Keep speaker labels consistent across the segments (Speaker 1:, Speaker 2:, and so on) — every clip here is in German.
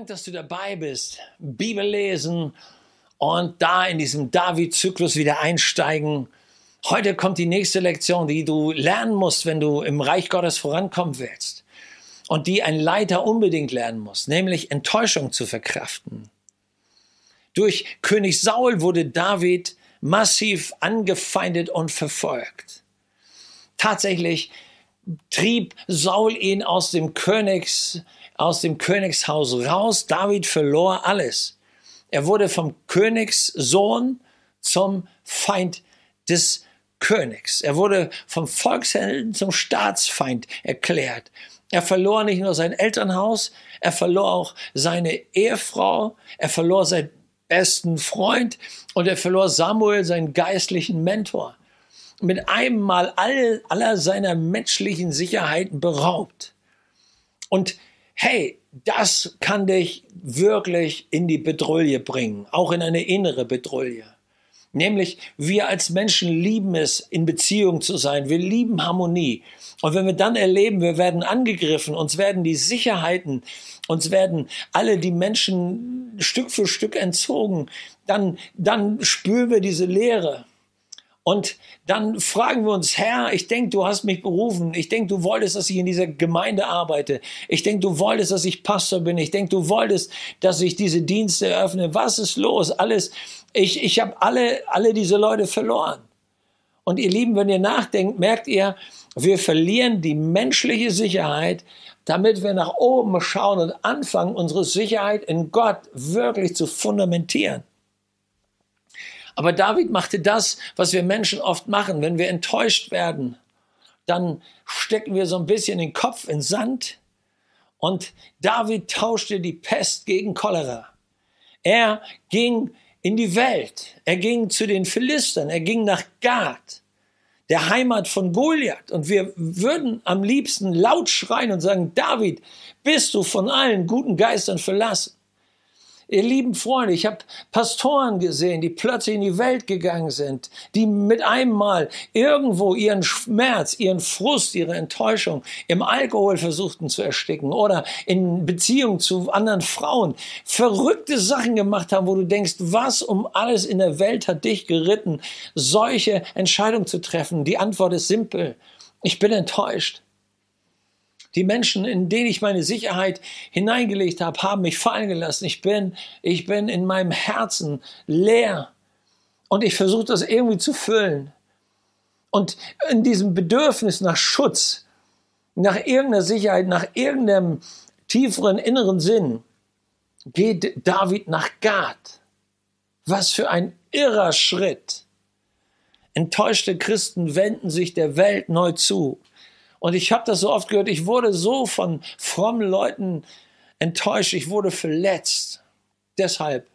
Speaker 1: Dank, dass du dabei bist. Bibel lesen und da in diesem David-Zyklus wieder einsteigen. Heute kommt die nächste Lektion, die du lernen musst, wenn du im Reich Gottes vorankommen willst. Und die ein Leiter unbedingt lernen muss, nämlich Enttäuschung zu verkraften. Durch König Saul wurde David massiv angefeindet und verfolgt. Tatsächlich trieb Saul ihn aus dem Königshaus raus. David verlor alles. Er wurde vom Königssohn zum Feind des Königs. Er wurde vom Volkshelden zum Staatsfeind erklärt. Er verlor nicht nur sein Elternhaus, er verlor auch seine Ehefrau, er verlor seinen besten Freund und er verlor Samuel, seinen geistlichen Mentor. Mit einem Mal aller seiner menschlichen Sicherheiten beraubt. Und hey, das kann dich wirklich in die Bedrulle bringen, auch in eine innere Bedrulle. Nämlich, wir als Menschen lieben es, in Beziehung zu sein. Wir lieben Harmonie. Und wenn wir dann erleben, wir werden angegriffen, uns werden die Sicherheiten, uns werden alle die Menschen Stück für Stück entzogen, dann spüren wir diese Leere. Und dann fragen wir uns, Herr, ich denke, du hast mich berufen. Ich denke, du wolltest, dass ich in dieser Gemeinde arbeite. Ich denke, du wolltest, dass ich Pastor bin. Ich denke, du wolltest, dass ich diese Dienste eröffne. Was ist los? Alles. Ich habe alle diese Leute verloren. Und ihr Lieben, wenn ihr nachdenkt, merkt ihr, wir verlieren die menschliche Sicherheit, damit wir nach oben schauen und anfangen, unsere Sicherheit in Gott wirklich zu fundamentieren. Aber David machte das, was wir Menschen oft machen. Wenn wir enttäuscht werden, dann stecken wir so ein bisschen den Kopf in Sand. Und David tauschte die Pest gegen Cholera. Er ging in die Welt. Er ging zu den Philistern. Er ging nach Gath, der Heimat von Goliath. Und wir würden am liebsten laut schreien und sagen, David, bist du von allen guten Geistern verlassen? Ihr lieben Freunde, ich habe Pastoren gesehen, die plötzlich in die Welt gegangen sind, die mit einem Mal irgendwo ihren Schmerz, ihren Frust, ihre Enttäuschung im Alkohol versuchten zu ersticken oder in Beziehung zu anderen Frauen verrückte Sachen gemacht haben, wo du denkst, was um alles in der Welt hat dich geritten, solche Entscheidungen zu treffen? Die Antwort ist simpel. Ich bin enttäuscht. Die Menschen, in denen ich meine Sicherheit hineingelegt habe, haben mich fallen gelassen. Ich bin in meinem Herzen leer. Und ich versuche das irgendwie zu füllen. Und in diesem Bedürfnis nach Schutz, nach irgendeiner Sicherheit, nach irgendeinem tieferen inneren Sinn, geht David nach Gath. Was für ein irrer Schritt. Enttäuschte Christen wenden sich der Welt neu zu. Und ich habe das so oft gehört, ich wurde so von frommen Leuten enttäuscht, ich wurde verletzt. Deshalb,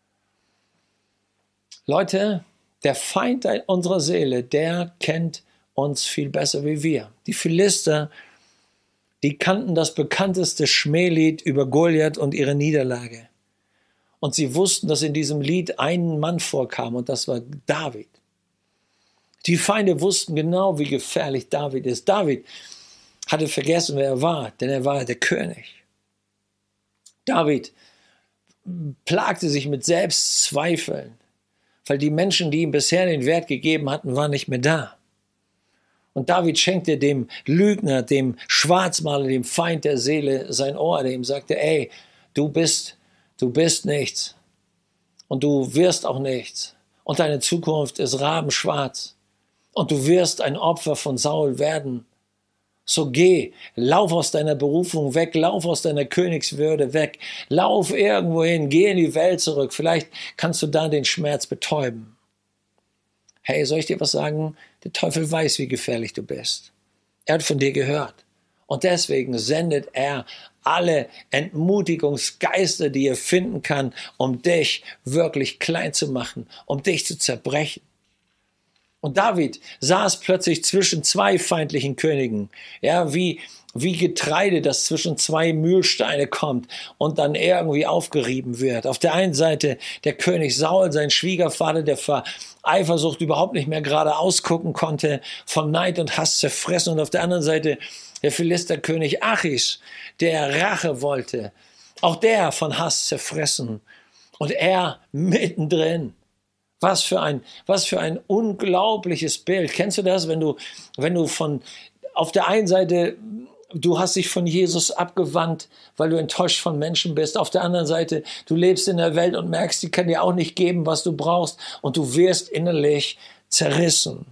Speaker 1: Leute, der Feind unserer Seele, der kennt uns viel besser wie wir. Die Philister, die kannten das bekannteste Schmählied über Goliath und ihre Niederlage. Und sie wussten, dass in diesem Lied ein Mann vorkam und das war David. Die Feinde wussten genau, wie gefährlich David ist. David hatte vergessen, wer er war, denn er war der König. David plagte sich mit Selbstzweifeln, weil die Menschen, die ihm bisher den Wert gegeben hatten, waren nicht mehr da. Und David schenkte dem Lügner, dem Schwarzmaler, dem Feind der Seele sein Ohr, der ihm sagte, ey, du bist nichts und du wirst auch nichts und deine Zukunft ist rabenschwarz. Und du wirst ein Opfer von Saul werden. So geh, lauf aus deiner Berufung weg, lauf aus deiner Königswürde weg, lauf irgendwo hin, geh in die Welt zurück. Vielleicht kannst du da den Schmerz betäuben. Hey, soll ich dir was sagen? Der Teufel weiß, wie gefährlich du bist. Er hat von dir gehört. Und deswegen sendet er alle Entmutigungsgeister, die er finden kann, um dich wirklich klein zu machen, um dich zu zerbrechen. Und David saß plötzlich zwischen zwei feindlichen Königen, ja, wie Getreide, das zwischen zwei Mühlsteine kommt und dann irgendwie aufgerieben wird. Auf der einen Seite der König Saul, sein Schwiegervater, der vor Eifersucht überhaupt nicht mehr gerade ausgucken konnte, von Neid und Hass zerfressen. Und auf der anderen Seite der Philisterkönig Achish, der Rache wollte, Auch der von Hass zerfressen. Und er mittendrin. Was für ein unglaubliches Bild. Kennst du das, wenn du auf der einen Seite, du hast dich von Jesus abgewandt, weil du enttäuscht von Menschen bist. Auf der anderen Seite, du lebst in der Welt und merkst, die kann dir auch nicht geben, was du brauchst. Und du wirst innerlich zerrissen.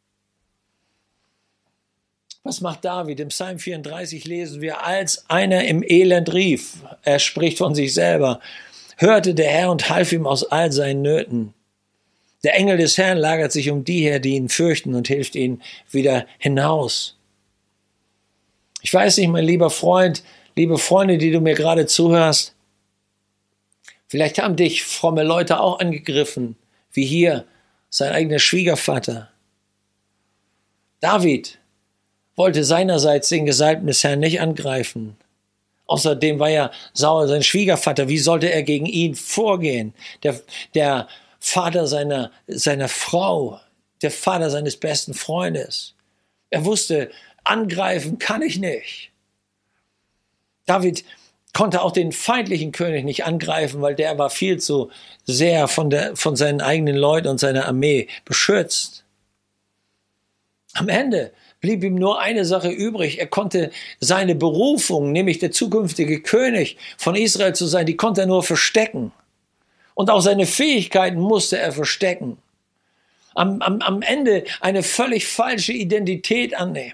Speaker 1: Was macht David? Im Psalm 34 lesen wir, als einer im Elend rief, er spricht von sich selber, hörte der Herr und half ihm aus all seinen Nöten. Der Engel des Herrn lagert sich um die her, die ihn fürchten, und hilft ihnen wieder hinaus. Ich weiß nicht, mein lieber Freund, liebe Freunde, die du mir gerade zuhörst, vielleicht haben dich fromme Leute auch angegriffen, wie hier sein eigener Schwiegervater. David wollte seinerseits den Gesalbten des Herrn nicht angreifen. Außerdem war ja Saul sein Schwiegervater. Wie sollte er gegen ihn vorgehen? Der Vater seiner Frau, der Vater seines besten Freundes. Er wusste, angreifen kann ich nicht. David konnte auch den feindlichen König nicht angreifen, weil der war viel zu sehr von seinen eigenen Leuten und seiner Armee beschützt. Am Ende blieb ihm nur eine Sache übrig. Er konnte seine Berufung, nämlich der zukünftige König von Israel zu sein, die konnte er nur verstecken. Und auch seine Fähigkeiten musste er verstecken. Am Ende eine völlig falsche Identität annehmen.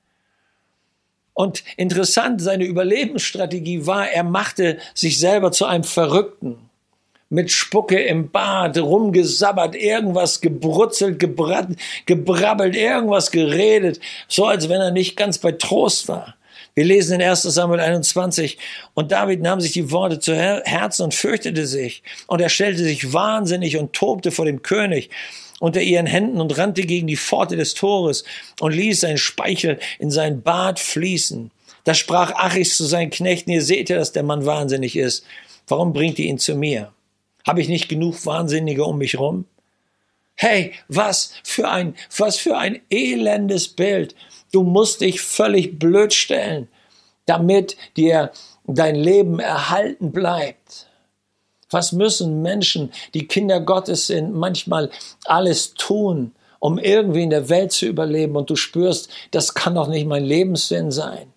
Speaker 1: Und interessant, seine Überlebensstrategie war, er machte sich selber zu einem Verrückten. Mit Spucke im Bart, rumgesabbert, irgendwas gebrutzelt, gebrabbelt, irgendwas geredet, so als wenn er nicht ganz bei Trost war. Wir lesen in 1. Samuel 21, und David nahm sich die Worte zu Herzen und fürchtete sich. Und er stellte sich wahnsinnig und tobte vor dem König unter ihren Händen und rannte gegen die Pforte des Tores und ließ seinen Speichel in seinen Bart fließen. Da sprach Achis zu seinen Knechten, ihr seht ja, dass der Mann wahnsinnig ist. Warum bringt ihr ihn zu mir? Habe ich nicht genug Wahnsinnige um mich rum? Hey, was für ein elendes Bild. Du musst dich völlig blöd stellen, damit dir dein Leben erhalten bleibt. Was müssen Menschen, die Kinder Gottes sind, manchmal alles tun, um irgendwie in der Welt zu überleben, und du spürst, das kann doch nicht mein Lebenssinn sein.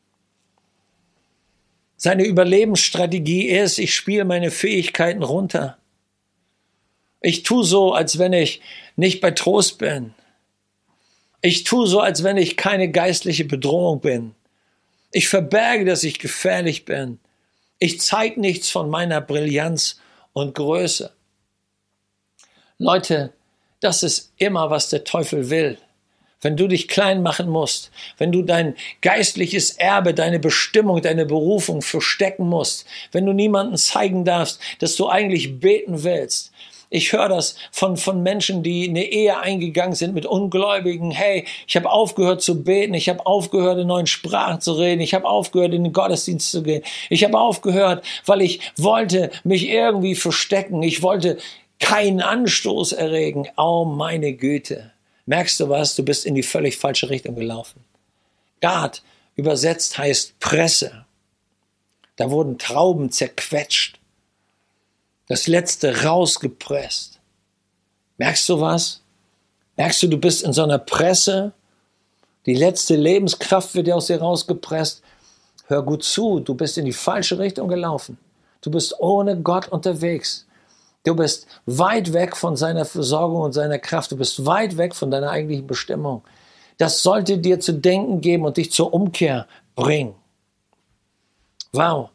Speaker 1: Seine Überlebensstrategie ist, ich spiele meine Fähigkeiten runter. Ich tue so, als wenn ich nicht bei Trost bin. Ich tue so, als wenn ich keine geistliche Bedrohung bin. Ich verberge, dass ich gefährlich bin. Ich zeige nichts von meiner Brillanz und Größe. Leute, das ist immer, was der Teufel will. Wenn du dich klein machen musst, wenn du dein geistliches Erbe, deine Bestimmung, deine Berufung verstecken musst, wenn du niemandem zeigen darfst, dass du eigentlich beten willst. Ich höre das von Menschen, die eine Ehe eingegangen sind mit Ungläubigen. Hey, ich habe aufgehört zu beten, ich habe aufgehört, in neuen Sprachen zu reden, ich habe aufgehört, in den Gottesdienst zu gehen. Ich habe aufgehört, weil ich wollte mich irgendwie verstecken. Ich wollte keinen Anstoß erregen. Oh, meine Güte. Merkst du was? Du bist in die völlig falsche Richtung gelaufen. Gad übersetzt heißt Presse. Da wurden Trauben zerquetscht. Das Letzte rausgepresst. Merkst du was? Merkst du, du bist in so einer Presse? Die letzte Lebenskraft wird dir aus dir rausgepresst. Hör gut zu, du bist in die falsche Richtung gelaufen. Du bist ohne Gott unterwegs. Du bist weit weg von seiner Versorgung und seiner Kraft. Du bist weit weg von deiner eigentlichen Bestimmung. Das sollte dir zu denken geben und dich zur Umkehr bringen. Wow.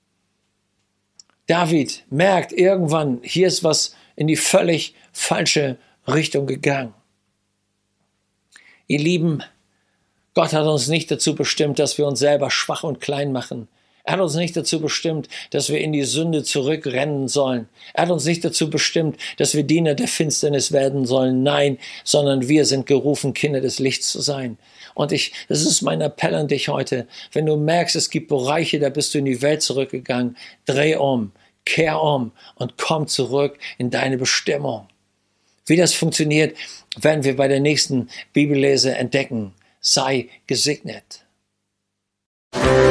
Speaker 1: David merkt irgendwann, hier ist was in die völlig falsche Richtung gegangen. Ihr Lieben, Gott hat uns nicht dazu bestimmt, dass wir uns selber schwach und klein machen. Er hat uns nicht dazu bestimmt, dass wir in die Sünde zurückrennen sollen. Er hat uns nicht dazu bestimmt, dass wir Diener der Finsternis werden sollen. Nein, sondern wir sind gerufen, Kinder des Lichts zu sein. Und das ist mein Appell an dich heute. Wenn du merkst, es gibt Bereiche, da bist du in die Welt zurückgegangen, dreh um, kehr um und komm zurück in deine Bestimmung. Wie das funktioniert, werden wir bei der nächsten Bibellese entdecken. Sei gesegnet.